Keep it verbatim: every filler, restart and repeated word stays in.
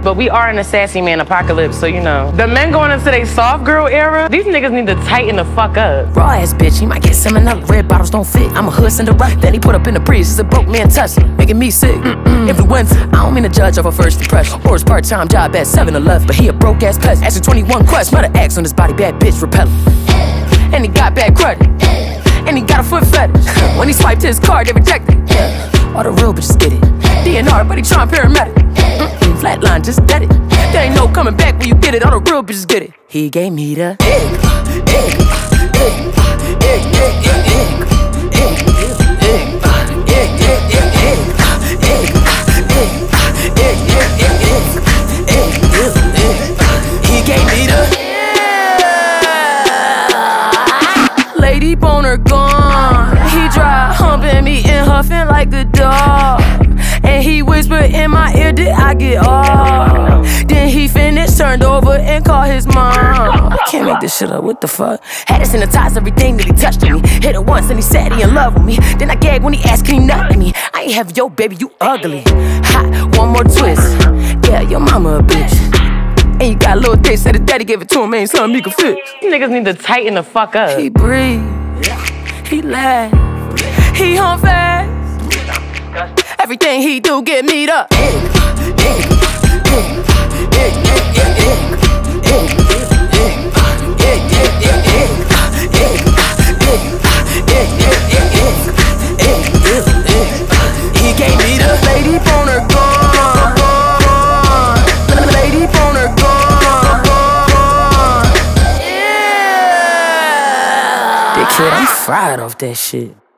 but we are in a sassy man apocalypse, so you know. The men going into their soft girl era, these niggas need to tighten the fuck up. Raw ass bitch, he might get salmonella. Red bottles don't fit, I'm a hood Cinderella. Then he put up in the breeze, it's a broke man Tesla, making me sick. Mm-mm. Influenza, I don't mean to judge off a first impression or his part-time job at seven eleven, but he a broke ass peasant. Asking twenty-one questions, mother X on his body, bad bitch repellent. And he got bad credit, and he got a foot fetish. When he swiped his card, they rejected it. All the real bitches get it. D N R, but he trying paramedic. Mm-mm, flatline, just dead it. There ain't no coming back when you get it. All the real bitches get it. He gave me the egg, egg, egg, egg, egg, egg, he gave me the lady boner gone. He dry humping me and huffing like a dog. And he whispered in my ear, did I get off? Then he finished, turned over and called his mom. I can't make this shit up, what the fuck? Had to sanitize everything that he touched on me. Hit it once and he said he in love with me. Then I gagged when he asked, can he nut me? I ain't have yo baby, you ugly. Hot, one more twist. Yeah, your mama a bitch. And you got a little dick, said his daddy gave it to him, ain't something he could fix. These niggas need to tighten the fuck up. He breathe, he laugh, he hump fast. Everything he do get meat up. He gave me the lady boner gone. Lady boner gone. Yeah. Big kid, I'm fried off that shit.